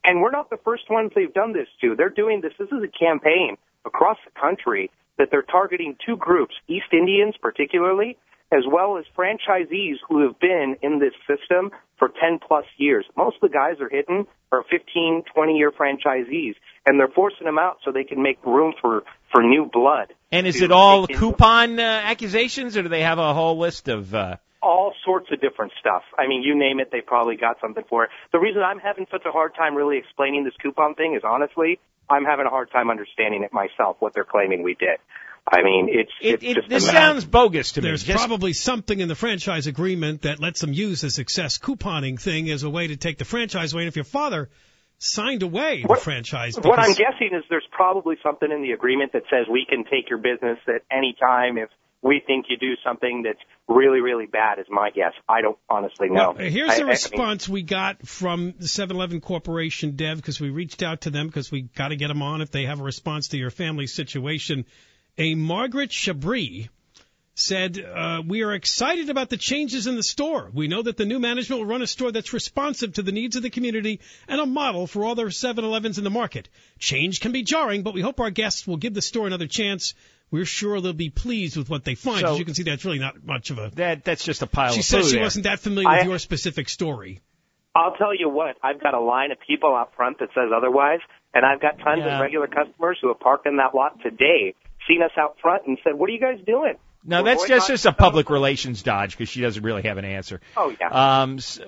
And we're not the first ones they've done this to. They're doing this. This is a campaign across the country that they're targeting two groups, East Indians particularly, as well as franchisees who have been in this system for 10-plus years. Most of the guys are hitting are 15, 20-year franchisees, and they're forcing them out so they can make room for new blood. And is it all coupon accusations, or do they have a whole list of... All sorts of different stuff. I mean, you name it, they probably got something for it. The reason I'm having such a hard time really explaining this coupon thing is, honestly, I'm having a hard time understanding it myself, what they're claiming we did. I mean, it's just... This sounds bogus to me. There's probably something in the franchise agreement that lets them use the success couponing thing as a way to take the franchise away. And if your father signed away the franchise... What I'm guessing is there's probably something in the agreement that says we can take your business at any time if we think you do something that's really, really bad, is my guess. I don't honestly know. Well, here's the response we got from the 7-Eleven Corporation, Dev, because we reached out to them because we got to get them on if they have a response to your family situation. A Margaret Chabris said, we are excited about the changes in the store. We know that the new management will run a store that's responsive to the needs of the community and a model for all their 7-Elevens in the market. Change can be jarring, but we hope our guests will give the store another chance. We're sure they'll be pleased with what they find. As you can see, that's really not much of a... That's just a pile of food. She said she wasn't that familiar with your specific story. I'll tell you what, I've got a line of people out front that says otherwise, and I've got tons of regular customers who have parked in that lot today, seen us out front and said, what are you guys doing? No, that's just a public relations dodge because she doesn't really have an answer. Oh, yeah.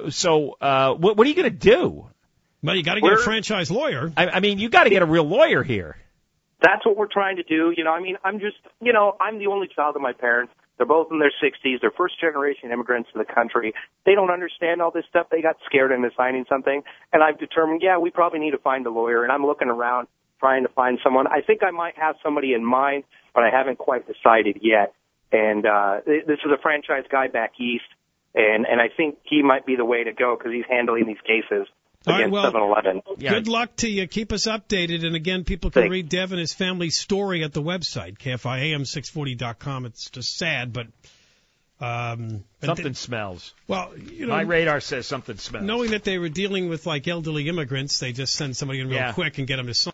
What are you going to do? Well, you got to get a franchise lawyer. I mean, you got to get a real lawyer here. That's what we're trying to do. You know, I mean, I'm the only child of my parents. They're both in their 60s. They're first-generation immigrants to the country. They don't understand all this stuff. They got scared into signing something. And I've determined, we probably need to find a lawyer. And I'm looking around trying to find someone. I think I might have somebody in mind, but I haven't quite decided yet. And this is a franchise guy back east, and I think he might be the way to go because he's handling these cases against 7-Eleven. Good luck to you. Keep us updated. And, again, people can read Dev and his family's story at the website, KFIAM640.com. It's just sad, but... something smells. Well, my radar says something smells. Knowing that they were dealing with, like, elderly immigrants, they just send somebody in real quick and get them to sign.